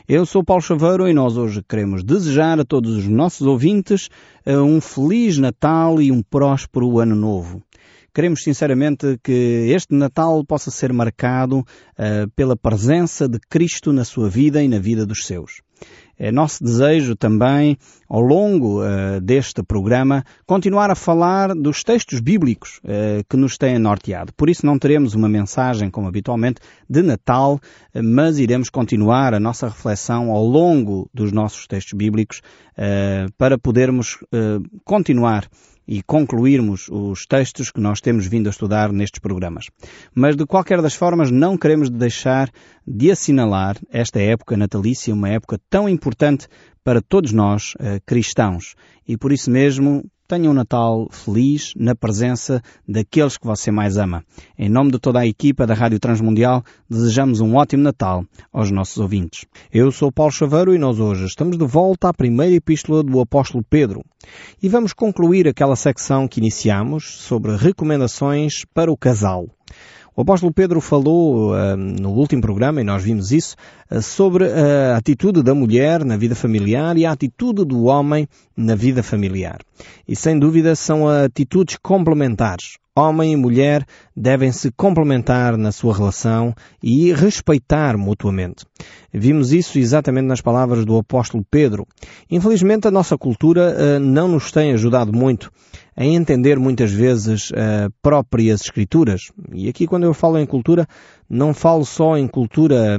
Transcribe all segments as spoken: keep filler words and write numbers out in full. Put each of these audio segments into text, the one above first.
Eu sou Paulo Chaveiro e nós hoje queremos desejar a todos os nossos ouvintes um Feliz Natal e um próspero Ano Novo. Queremos sinceramente que este Natal possa ser marcado uh, pela presença de Cristo na sua vida e na vida dos seus. É nosso desejo também, ao longo uh, deste programa, continuar a falar dos textos bíblicos uh, que nos têm norteado. Por isso não teremos uma mensagem, como habitualmente, de Natal, uh, mas iremos continuar a nossa reflexão ao longo dos nossos textos bíblicos uh, para podermos uh, continuar e concluirmos os textos que nós temos vindo a estudar nestes programas. Mas, de qualquer das formas, não queremos deixar de assinalar esta época natalícia, uma época tão importante para todos nós, eh, cristãos. E por isso mesmo, tenha um Natal feliz na presença daqueles que você mais ama. Em nome de toda a equipa da Rádio Transmundial, desejamos um ótimo Natal aos nossos ouvintes. Eu sou Paulo Chaveiro e nós hoje estamos de volta à primeira epístola do apóstolo Pedro. E vamos concluir aquela secção que iniciamos sobre recomendações para o casal. O apóstolo Pedro falou uh, no último programa, e nós vimos isso, uh, sobre a atitude da mulher na vida familiar e a atitude do homem na vida familiar. E sem dúvida são atitudes complementares. Homem e mulher devem se complementar na sua relação e respeitar mutuamente. Vimos isso exatamente nas palavras do apóstolo Pedro. Infelizmente a nossa cultura uh, não nos tem ajudado muito a entender muitas vezes uh, próprias escrituras. E aqui quando eu falo em cultura, não falo só em cultura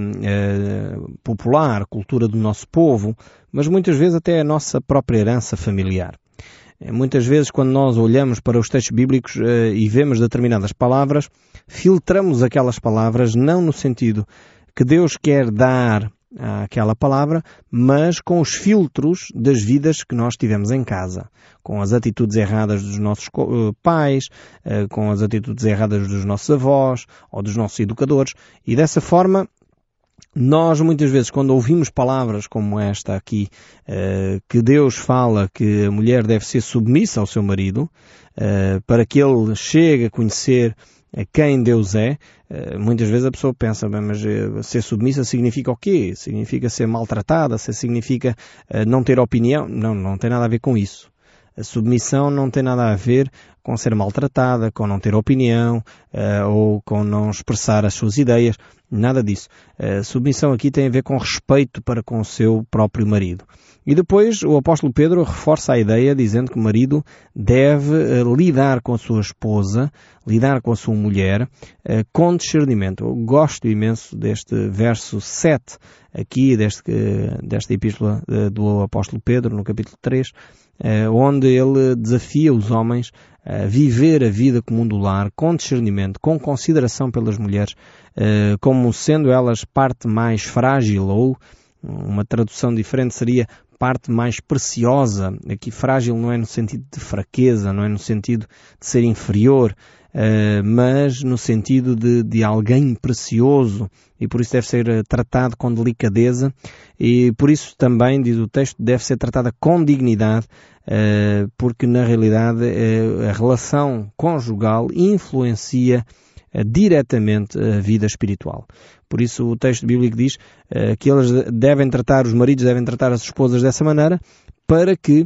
uh, popular, cultura do nosso povo, mas muitas vezes até a nossa própria herança familiar. Muitas vezes, quando nós olhamos para os textos bíblicos uh, e vemos determinadas palavras, filtramos aquelas palavras não no sentido que Deus quer dar àquela palavra, mas com os filtros das vidas que nós tivemos em casa, com as atitudes erradas dos nossos uh, pais, uh, com as atitudes erradas dos nossos avós ou dos nossos educadores, e dessa forma nós, muitas vezes, quando ouvimos palavras como esta aqui, uh, que Deus fala que a mulher deve ser submissa ao seu marido, uh, para que ele chegue a conhecer quem Deus é, uh, muitas vezes a pessoa pensa, bem, mas uh, ser submissa significa o quê? Significa ser maltratada? Significa uh, não ter opinião? Não, não tem nada a ver com isso. A submissão não tem nada a ver com ser maltratada, com não ter opinião, uh, ou com não expressar as suas ideias. Nada disso. A submissão aqui tem a ver com respeito para com o seu próprio marido. E depois o apóstolo Pedro reforça a ideia dizendo que o marido deve uh, lidar com a sua esposa, lidar com a sua mulher, uh, com discernimento. Eu gosto imenso deste verso sete aqui, deste, uh, desta epístola uh, do apóstolo Pedro, no capítulo três, uh, onde ele desafia os homens a viver a vida comum do lar com discernimento, com consideração pelas mulheres, uh, como sendo elas parte mais frágil, ou uma tradução diferente seria parte mais preciosa. Aqui frágil não é no sentido de fraqueza, não é no sentido de ser inferior, uh, mas no sentido de, de alguém precioso, e por isso deve ser tratado com delicadeza, e por isso também, diz o texto, deve ser tratada com dignidade, uh, porque na realidade uh, a relação conjugal influencia uh, diretamente a vida espiritual. Por isso o texto bíblico diz uh, que eles devem tratar, os maridos devem tratar as esposas dessa maneira, para que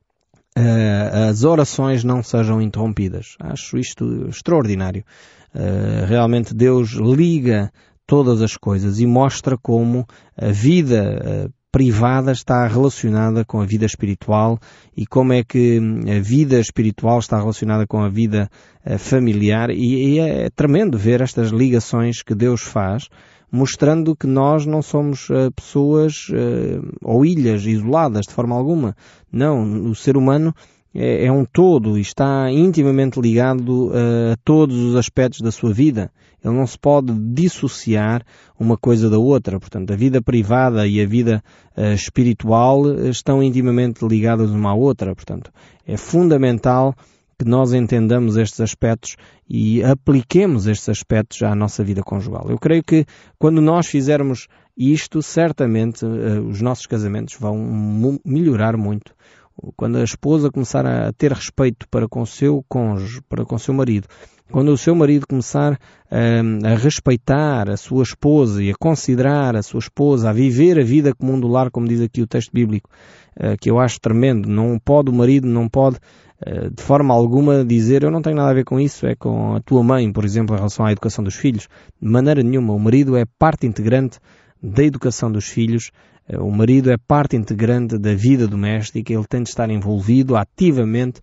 uh, as orações não sejam interrompidas. Acho isto extraordinário. Uh, realmente Deus liga todas as coisas e mostra como a vida uh, privada está relacionada com a vida espiritual e como é que a vida espiritual está relacionada com a vida uh, familiar, e, e é tremendo ver estas ligações que Deus faz, mostrando que nós não somos uh, pessoas uh, ou ilhas isoladas de forma alguma. Não, o ser humano é, é um todo e está intimamente ligado uh, a todos os aspectos da sua vida. Ele não se pode dissociar uma coisa da outra. Portanto, a vida privada e a vida uh, espiritual estão intimamente ligadas uma à outra. Portanto, é fundamental que nós entendamos estes aspectos e apliquemos estes aspectos à nossa vida conjugal. Eu creio que quando nós fizermos isto, certamente uh, os nossos casamentos vão mu- melhorar muito. quando a esposa começar a ter respeito para com o seu cônjuge, para com o seu marido, quando o seu marido começar a, a respeitar a sua esposa e a considerar a sua esposa, a viver a vida comum do lar, como diz aqui o texto bíblico, que eu acho tremendo, não pode o marido, não pode de forma alguma dizer eu não tenho nada a ver com isso, é com a tua mãe, por exemplo, em relação à educação dos filhos. De maneira nenhuma, o marido é parte integrante da educação dos filhos, o marido é parte integrante da vida doméstica, ele tem de estar envolvido, ativamente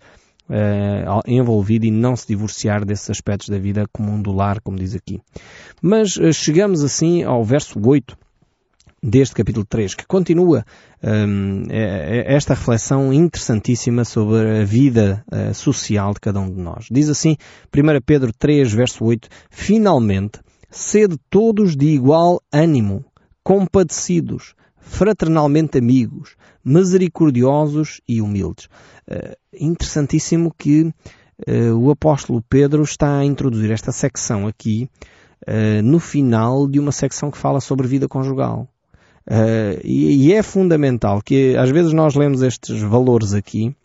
uh, envolvido e não se divorciar desses aspectos da vida comum do lar, como diz aqui. Mas uh, chegamos assim ao verso oito deste capítulo três, que continua um, esta reflexão interessantíssima sobre a vida uh, social de cada um de nós. Diz assim, primeiro Pedro três, verso oito, finalmente, sede todos de igual ânimo, compadecidos, fraternalmente amigos, misericordiosos e humildes. Uh, interessantíssimo que uh, o apóstolo Pedro está a introduzir esta secção aqui uh, no final de uma secção que fala sobre vida conjugal. Uh, e, e é fundamental que às vezes nós lemos estes valores aqui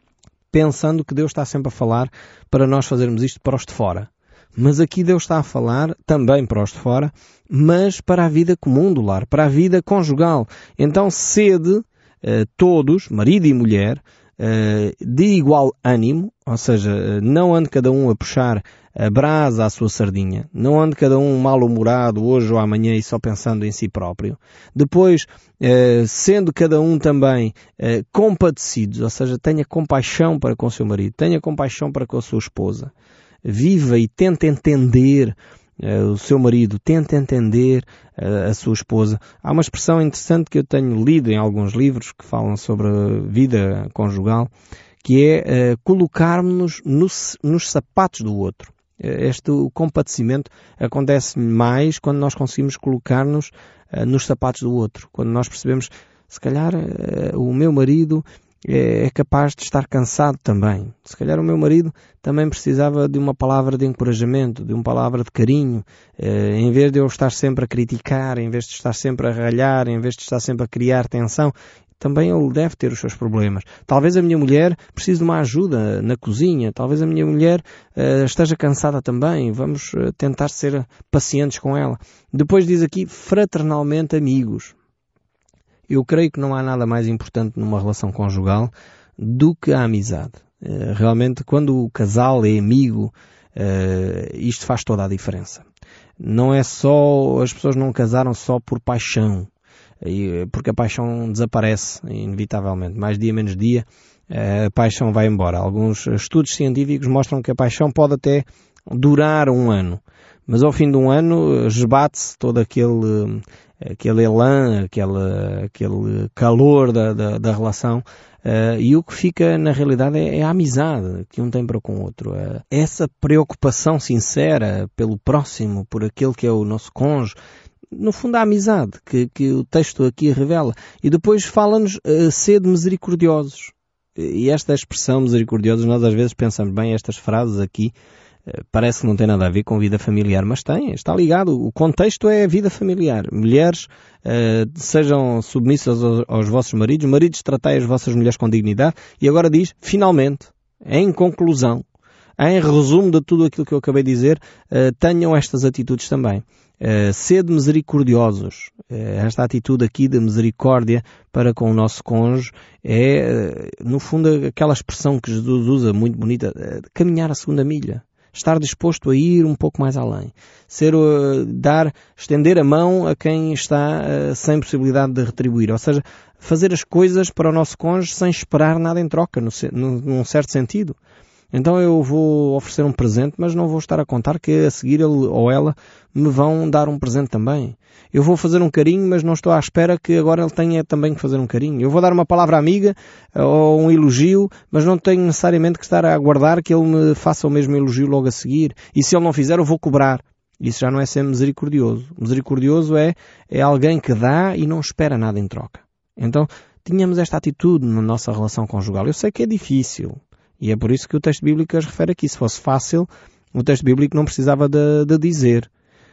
pensando que Deus está sempre a falar para nós fazermos isto para os de fora. Mas aqui Deus está a falar também para os de fora, mas para a vida comum do lar, para a vida conjugal. Então sede uh, todos, marido e mulher, uh, de igual ânimo, ou seja, uh, não ande cada um a puxar a brasa à sua sardinha, não ande cada um mal-humorado hoje ou amanhã e só pensando em si próprio. Depois, uh, sendo cada um também uh, compadecidos, ou seja, tenha compaixão para com o seu marido, tenha compaixão para com a sua esposa. Viva e tente entender uh, o seu marido, tente entender uh, a sua esposa. Há uma expressão interessante que eu tenho lido em alguns livros que falam sobre a vida conjugal, que é uh, colocarmos-nos nos, nos sapatos do outro. Este o compadecimento acontece mais quando nós conseguimos colocar-nos uh, nos sapatos do outro. Quando nós percebemos, se calhar, uh, o meu marido é capaz de estar cansado também. Se calhar o meu marido também precisava de uma palavra de encorajamento, de uma palavra de carinho, eh, em vez de eu estar sempre a criticar, em vez de estar sempre a ralhar, em vez de estar sempre a criar tensão. Também ele deve ter os seus problemas. Talvez a minha mulher precise de uma ajuda na cozinha. Talvez a minha mulher uh, esteja cansada também. Vamos uh, tentar ser pacientes com ela. Depois diz aqui, fraternalmente amigos. Eu creio que não há nada mais importante numa relação conjugal do que a amizade. Uh, realmente, quando o casal é amigo, uh, isto faz toda a diferença. Não é só, as pessoas não casaram só por paixão. Porque a paixão desaparece, inevitavelmente. Mais dia, menos dia, a paixão vai embora. Alguns estudos científicos mostram que a paixão pode até durar um ano. Mas ao fim de um ano, esbate-se todo aquele, aquele elan, aquele, aquele calor da, da, da relação. Uh, e o que fica, na realidade, é, é a amizade que um tem para com o outro. Uh, essa preocupação sincera pelo próximo, por aquele que é o nosso cônjuge. No fundo, a amizade que, que o texto aqui revela. E depois fala-nos uh, sede misericordiosos. E esta expressão misericordiosos, nós às vezes pensamos, bem, estas frases aqui uh, parece que não tem nada a ver com vida familiar, mas tem, está ligado. O contexto é a vida familiar. Mulheres, uh, sejam submissas aos, aos vossos maridos, maridos, tratai as vossas mulheres com dignidade. E agora diz, finalmente, em conclusão, em resumo de tudo aquilo que eu acabei de dizer, uh, tenham estas atitudes também. Uh, sede misericordiosos. Uh, esta atitude aqui de misericórdia para com o nosso cônjuge é, uh, no fundo, aquela expressão que Jesus usa, muito bonita, uh, caminhar a segunda milha. Estar disposto a ir um pouco mais além. Ser, uh, dar, estender a mão a quem está uh, sem possibilidade de retribuir. Ou seja, fazer as coisas para o nosso cônjuge sem esperar nada em troca, no, no, num certo sentido. Então eu vou oferecer um presente, mas não vou estar a contar que a seguir ele ou ela me vão dar um presente também. Eu vou fazer um carinho, mas não estou à espera que agora ele tenha também que fazer um carinho. Eu vou dar uma palavra amiga ou um elogio, mas não tenho necessariamente que estar a aguardar que ele me faça o mesmo elogio logo a seguir. E se ele não fizer, eu vou cobrar. Isso já não é ser misericordioso. Misericordioso é, é alguém que dá e não espera nada em troca. Então, tínhamos esta atitude na nossa relação conjugal. Eu sei que é difícil. E é por isso que o texto bíblico as refere aqui. Se fosse fácil, o texto bíblico não precisava de, de dizer.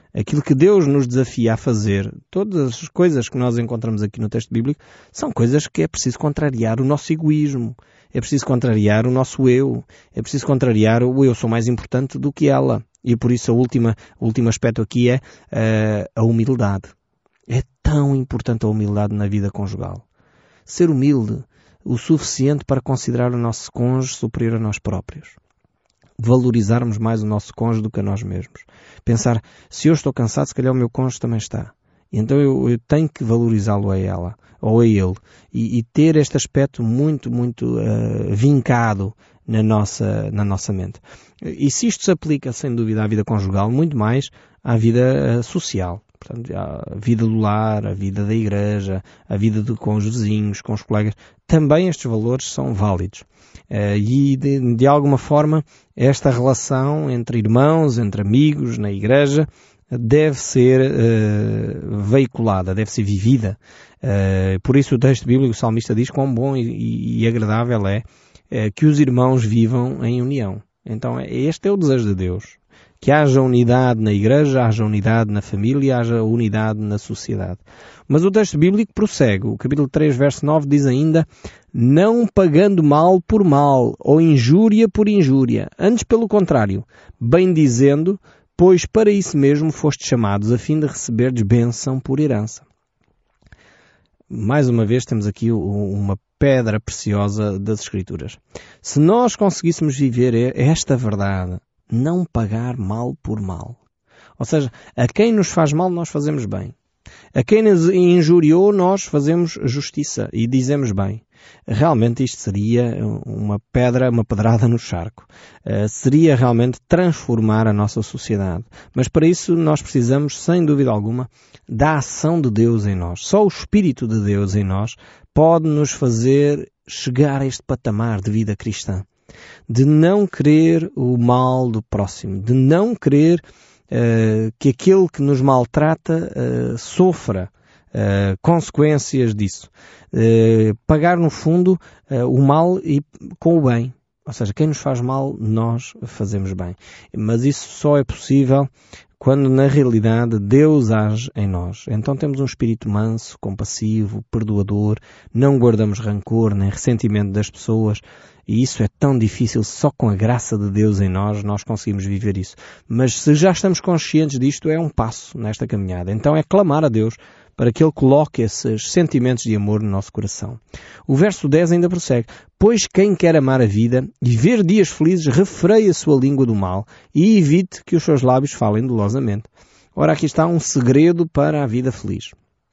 aquilo que Deus nos desafia a fazer, todas as coisas que nós encontramos aqui no texto bíblico, são coisas que é preciso contrariar o nosso egoísmo, é preciso contrariar o nosso eu, é preciso contrariar o eu sou mais importante do que ela. E por isso a última, o último aspecto aqui é uh, a humildade. É tão importante a humildade na vida conjugal. Ser humilde o suficiente para considerar o nosso cônjuge superior a nós próprios. Valorizarmos mais o nosso cônjuge do que a nós mesmos. Pensar, se eu estou cansado, se calhar o meu cônjuge também está. Então eu, eu tenho que valorizá-lo a ela, ou a ele. E, e ter este aspecto muito, muito uh, vincado na nossa, na nossa mente. E se isto se aplica, sem dúvida, à vida conjugal, muito mais à vida uh, social. Portanto, a vida do lar, a vida da igreja, a vida de, com os vizinhos, com os colegas, também estes valores são válidos. Uh, e, de, de alguma forma, esta relação entre irmãos, entre amigos, na igreja, deve ser uh, veiculada, deve ser vivida. Uh, por isso o texto bíblico, o salmista diz quão bom e, e agradável é uh, que os irmãos vivam em união. Então, este é o desejo de Deus. Que haja unidade na igreja, haja unidade na família, haja unidade na sociedade. Mas o texto bíblico prossegue. O capítulo três, verso nove diz ainda: não pagando mal por mal, ou injúria por injúria. Antes, pelo contrário, bem dizendo, pois para isso mesmo fostes chamados, a fim de receberdes bênção por herança. Mais uma vez temos aqui uma pedra preciosa das Escrituras. Se nós conseguíssemos viver esta verdade, não pagar mal por mal. Ou seja, a quem nos faz mal nós fazemos bem. A quem nos injuriou nós fazemos justiça e dizemos bem. Realmente isto seria uma pedra, uma pedrada no charco. Uh, seria realmente transformar a nossa sociedade. Mas para isso nós precisamos, sem dúvida alguma, da ação de Deus em nós. Só o Espírito de Deus em nós pode nos fazer chegar a este patamar de vida cristã. De não querer o mal do próximo, de não querer uh, que aquele que nos maltrata uh, sofra uh, consequências disso. Uh, pagar no fundo uh, o mal e, com o bem. Ou seja, quem nos faz mal, nós fazemos bem. Mas isso só é possível quando na realidade Deus age em nós. Então temos um espírito manso, compassivo, perdoador, não guardamos rancor nem ressentimento das pessoas. E isso é tão difícil, só com a graça de Deus em nós, nós conseguimos viver isso. Mas se já estamos conscientes disto, é um passo nesta caminhada. Então é clamar a Deus para que Ele coloque esses sentimentos de amor no nosso coração. O verso dez ainda prossegue: pois quem quer amar a vida e ver dias felizes, refreie a sua língua do mal e evite que os seus lábios falem dolosamente. Ora, aqui está um segredo para a vida feliz.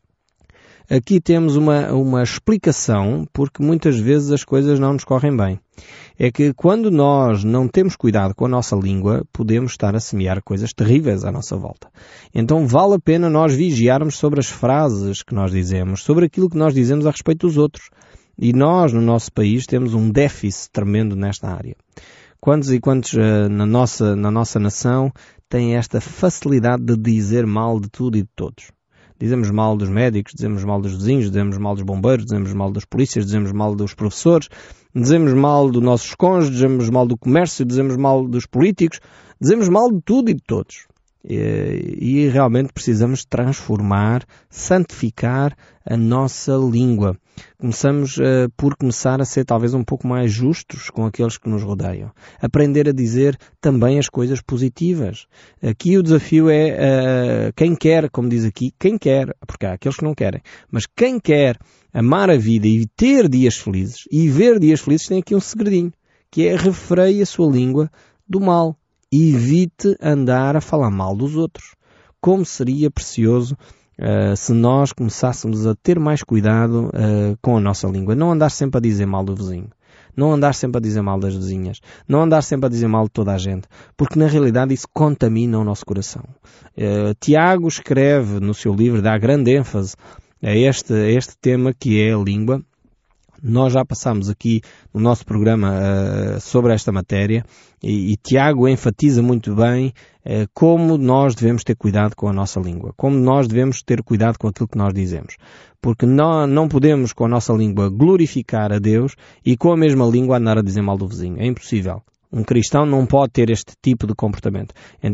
Aqui temos uma, uma explicação, porque muitas vezes as coisas não nos correm bem. É que quando nós não temos cuidado com a nossa língua, podemos estar a semear coisas terríveis à nossa volta. Então vale a pena nós vigiarmos sobre as frases que nós dizemos, sobre aquilo que nós dizemos a respeito dos outros. E nós, no nosso país, temos um déficit tremendo nesta área. Quantos e quantos uh, na nossa, na nossa nação têm esta facilidade de dizer mal de tudo e de todos? Dizemos mal dos médicos, dizemos mal dos vizinhos, dizemos mal dos bombeiros, dizemos mal das polícias, dizemos mal dos professores, dizemos mal dos nossos cônjuges, dizemos mal do comércio, dizemos mal dos políticos, dizemos mal de tudo e de todos. E, e realmente precisamos transformar, santificar a nossa língua. Começamos uh, por começar a ser talvez um pouco mais justos com aqueles que nos rodeiam. Aprender a dizer também as coisas positivas. Aqui o desafio é uh, quem quer, como diz aqui, quem quer, porque há aqueles que não querem, mas quem quer amar a vida e ter dias felizes e ver dias felizes tem aqui um segredinho, que é refreie a sua língua do mal. Evite andar a falar mal dos outros. Como seria precioso uh, se nós começássemos a ter mais cuidado uh, com a nossa língua. Não andar sempre a dizer mal do vizinho. Não andar sempre a dizer mal das vizinhas. Não andar sempre a dizer mal de toda a gente. Porque na realidade isso contamina o nosso coração. Uh, Tiago escreve no seu livro, dá grande ênfase a este, a este tema que é a língua. Nós já passámos aqui no nosso programa uh, sobre esta matéria e, e Tiago enfatiza muito bem uh, como nós devemos ter cuidado com a nossa língua, como nós devemos ter cuidado com aquilo que nós dizemos. Porque não, não podemos com a nossa língua glorificar a Deus e com a mesma língua andar a dizer mal do vizinho. É impossível. Um cristão não pode ter este tipo de comportamento. Então,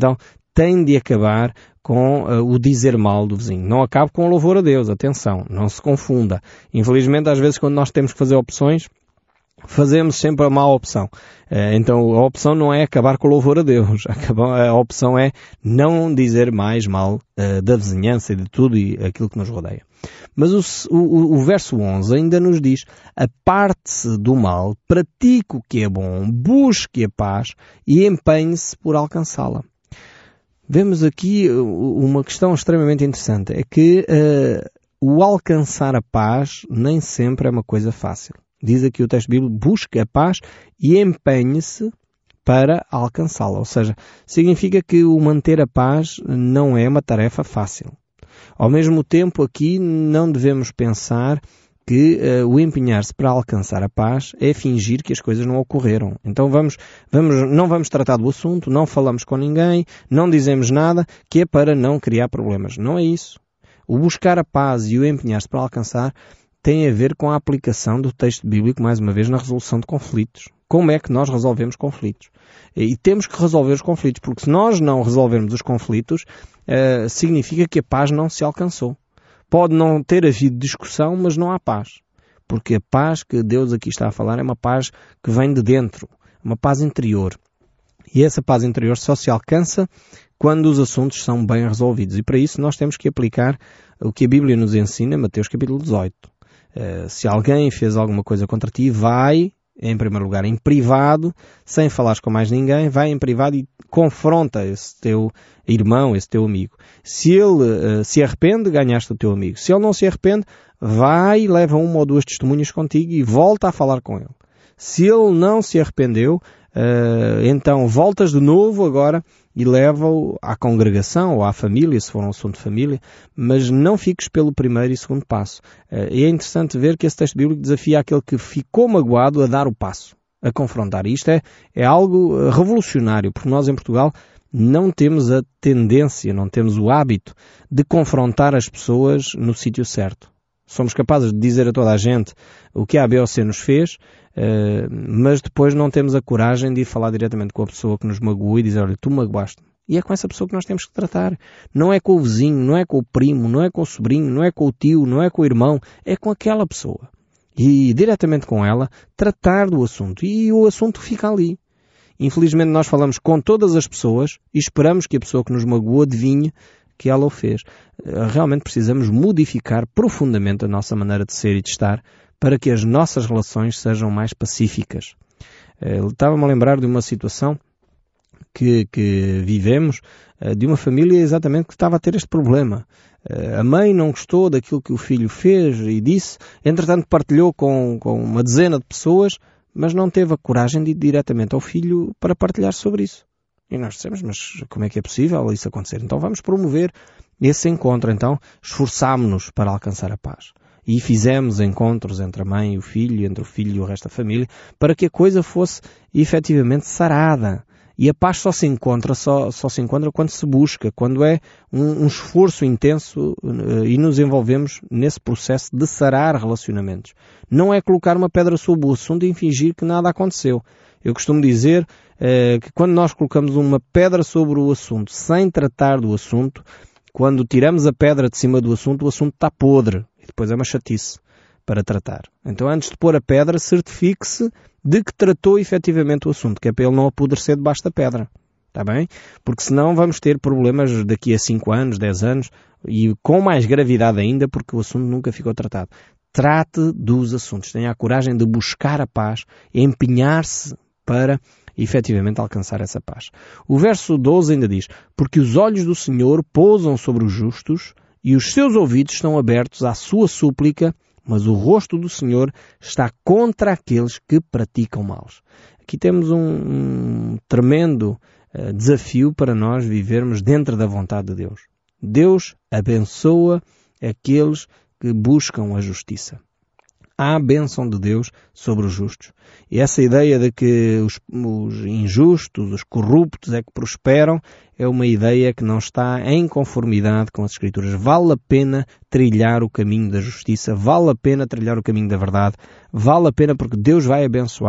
tem de acabar com uh, o dizer mal do vizinho. Não acabe com o louvor a Deus, atenção, não se confunda. Infelizmente, às vezes, quando nós temos que fazer opções, fazemos sempre a má opção. Uh, então, a opção não é acabar com o louvor a Deus. A opção é não dizer mais mal uh, da vizinhança e de tudo e aquilo que nos rodeia. Mas o, o, o verso onze ainda nos diz: aparte-se do mal, pratique o que é bom, busque a paz e empenhe-se por alcançá-la. Vemos aqui uma questão extremamente interessante. É que uh, o alcançar a paz nem sempre é uma coisa fácil. Diz aqui o texto bíblico: busque a paz e empenhe-se para alcançá-la. Ou seja, significa que o manter a paz não é uma tarefa fácil. Ao mesmo tempo, aqui não devemos pensar que uh, o empenhar-se para alcançar a paz é fingir que as coisas não ocorreram. Então vamos, vamos, não vamos tratar do assunto, não falamos com ninguém, não dizemos nada, que é para não criar problemas. Não é isso. O buscar a paz e o empenhar-se para alcançar tem a ver com a aplicação do texto bíblico, mais uma vez, na resolução de conflitos. Como é que nós resolvemos conflitos? E temos que resolver os conflitos, porque se nós não resolvermos os conflitos, uh, significa que a paz não se alcançou. Pode não ter havido discussão, mas não há paz. Porque a paz que Deus aqui está a falar é uma paz que vem de dentro, uma paz interior. E essa paz interior só se alcança quando os assuntos são bem resolvidos. E para isso nós temos que aplicar o que a Bíblia nos ensina, Mateus capítulo dezoito. Uh, se alguém fez alguma coisa contra ti, vai, em primeiro lugar, em privado, sem falares com mais ninguém, vai em privado e confronta esse teu irmão, esse teu amigo. Se ele uh, se arrepende, ganhaste o teu amigo. Se ele não se arrepende, vai e leva uma ou duas testemunhas contigo e volta a falar com ele. Se ele não se arrependeu, uh, então voltas de novo agora e leva-o à congregação ou à família, se for um assunto de família, mas não fiques pelo primeiro e segundo passo. Uh, e é interessante ver que esse texto bíblico desafia aquele que ficou magoado a dar o passo, a confrontar. E isto é, é algo revolucionário, porque nós em Portugal não temos a tendência, não temos o hábito de confrontar as pessoas no sítio certo. Somos capazes de dizer a toda a gente o que a A, B ou C nos fez, uh, mas depois não temos a coragem de ir falar diretamente com a pessoa que nos magoou e dizer: olha, tu magoaste-me. E é com essa pessoa que nós temos que tratar. Não é com o vizinho, não é com o primo, não é com o sobrinho, não é com o tio, não é com o irmão, é com aquela pessoa. E diretamente com ela, tratar do assunto. E o assunto fica ali. Infelizmente nós falamos com todas as pessoas e esperamos que a pessoa que nos magoou adivinhe que ela o fez. Realmente precisamos modificar profundamente a nossa maneira de ser e de estar para que as nossas relações sejam mais pacíficas. Estava-me a lembrar de uma situação que, que vivemos, de uma família exatamente que estava a ter este problema. A mãe não gostou daquilo que o filho fez e disse, entretanto partilhou com, com uma dezena de pessoas, mas não teve a coragem de ir diretamente ao filho para partilhar sobre isso. E nós dissemos: mas como é que é possível isso acontecer? Então vamos promover esse encontro. Então esforçámo-nos para alcançar a paz. E fizemos encontros entre a mãe e o filho, entre o filho e o resto da família, para que a coisa fosse efetivamente sarada. E a paz só se encontra, só, só se encontra quando se busca, quando é um, um esforço intenso uh, e nos envolvemos nesse processo de sarar relacionamentos. Não é colocar uma pedra sobre o assunto e fingir que nada aconteceu. Eu costumo dizer uh, que quando nós colocamos uma pedra sobre o assunto sem tratar do assunto, quando tiramos a pedra de cima do assunto, o assunto está podre e depois é uma chatice para tratar. Então, antes de pôr a pedra, certifique-se de que tratou efetivamente o assunto, que é para ele não apodrecer debaixo da pedra. Está bem? Porque senão vamos ter problemas daqui a cinco anos, dez anos e com mais gravidade ainda, porque o assunto nunca ficou tratado. Trate dos assuntos. Tenha a coragem de buscar a paz, empenhar-se para efetivamente alcançar essa paz. O verso doze ainda diz: porque os olhos do Senhor pousam sobre os justos e os seus ouvidos estão abertos à sua súplica, mas o rosto do Senhor está contra aqueles que praticam males. Aqui temos um, um tremendo uh, desafio para nós vivermos dentro da vontade de Deus. Deus abençoa aqueles que buscam a justiça. Há a bênção de Deus sobre os justos. E essa ideia de que os, os injustos, os corruptos é que prosperam, é uma ideia que não está em conformidade com as Escrituras. Vale a pena trilhar o caminho da justiça, vale a pena trilhar o caminho da verdade, vale a pena porque Deus vai abençoar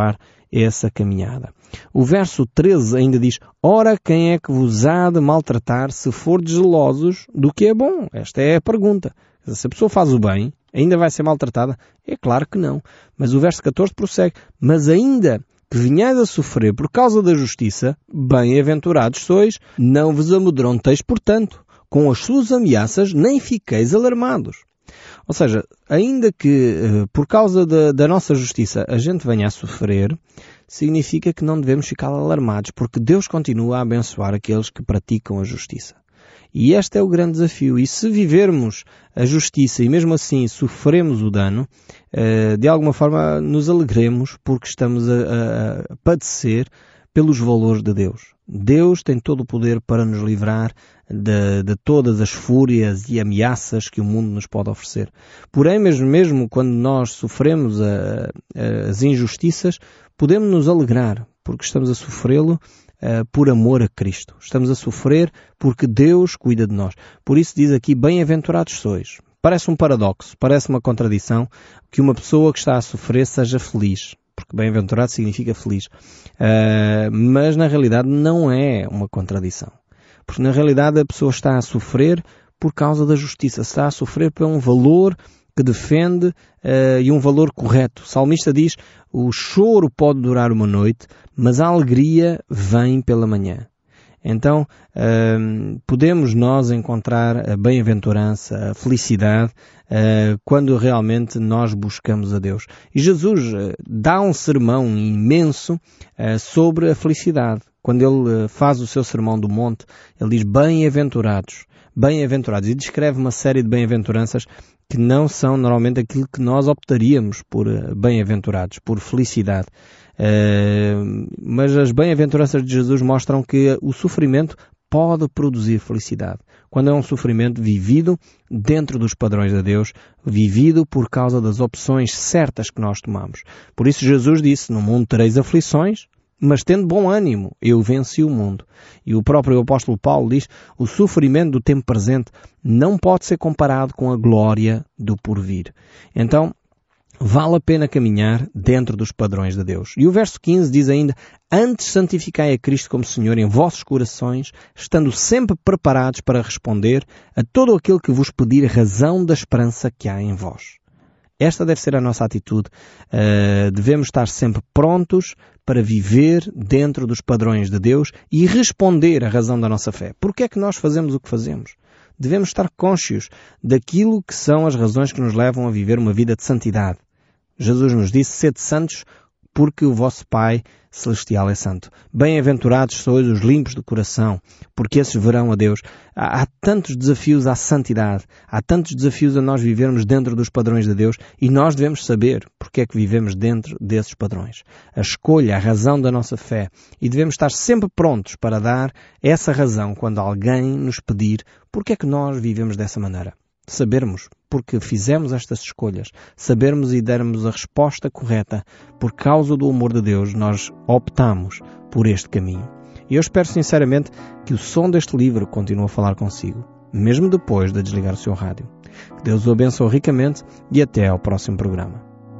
essa caminhada. O verso treze ainda diz: ora, quem é que vos há de maltratar se fordes zelosos do que é bom? Esta é a pergunta. Se a pessoa faz o bem, ainda vai ser maltratada? É claro que não. Mas o verso catorze prossegue: mas ainda que venhais a sofrer por causa da justiça, bem-aventurados sois, não vos amedronteis, portanto, com as suas ameaças nem fiqueis alarmados. Ou seja, ainda que por causa da, da nossa justiça a gente venha a sofrer, significa que não devemos ficar alarmados, porque Deus continua a abençoar aqueles que praticam a justiça. E este é o grande desafio. E se vivermos a justiça e mesmo assim sofremos o dano, de alguma forma nos alegremos porque estamos a, a padecer pelos valores de Deus. Deus tem todo o poder para nos livrar de, de todas as fúrias e ameaças que o mundo nos pode oferecer. Porém, mesmo, mesmo quando nós sofremos a, a, as injustiças, podemos nos alegrar porque estamos a sofrê-lo Uh, por amor a Cristo. Estamos a sofrer porque Deus cuida de nós. Por isso diz aqui, bem-aventurados sois. Parece um paradoxo, parece uma contradição que uma pessoa que está a sofrer seja feliz. Porque bem-aventurado significa feliz. Uh, mas na realidade não é uma contradição. Porque na realidade a pessoa está a sofrer por causa da justiça. Está a sofrer por um valor que defende uh, e um valor correto. O salmista diz: o choro pode durar uma noite, mas a alegria vem pela manhã. Então, uh, podemos nós encontrar a bem-aventurança, a felicidade, uh, quando realmente nós buscamos a Deus. E Jesus uh, dá um sermão imenso uh, sobre a felicidade. Quando ele uh, faz o seu sermão do monte, ele diz bem-aventurados, bem-aventurados, e descreve uma série de bem-aventuranças que não são normalmente aquilo que nós optaríamos por uh, bem-aventurados, por felicidade. Uh, mas as bem-aventuranças de Jesus mostram que o sofrimento pode produzir felicidade. Quando é um sofrimento vivido dentro dos padrões de Deus, vivido por causa das opções certas que nós tomamos. Por isso Jesus disse, no mundo tereis aflições, mas tendo bom ânimo, eu venci o mundo. E o próprio apóstolo Paulo diz, o sofrimento do tempo presente não pode ser comparado com a glória do porvir. Então, vale a pena caminhar dentro dos padrões de Deus. E o verso quinze diz ainda, antes santificai a Cristo como Senhor em vossos corações, estando sempre preparados para responder a todo aquele que vos pedir razão da esperança que há em vós. Esta deve ser a nossa atitude. Uh, devemos estar sempre prontos para viver dentro dos padrões de Deus e responder à razão da nossa fé. Porquê é que nós fazemos o que fazemos? Devemos estar conscientes daquilo que são as razões que nos levam a viver uma vida de santidade. Jesus nos disse, sede santos, porque o vosso Pai Celestial é santo. Bem-aventurados sois os limpos de coração, porque esses verão a Deus. Há, há tantos desafios à santidade, há tantos desafios a nós vivermos dentro dos padrões de Deus e nós devemos saber porque é que vivemos dentro desses padrões. A escolha, a razão da nossa fé. E devemos estar sempre prontos para dar essa razão quando alguém nos pedir porque é que nós vivemos dessa maneira. Sabermos porque fizemos estas escolhas, sabermos e darmos a resposta correta, por causa do amor de Deus, nós optamos por este caminho. E eu espero sinceramente que o som deste livro continue a falar consigo, mesmo depois de desligar o seu rádio. Que Deus o abençoe ricamente e até ao próximo programa.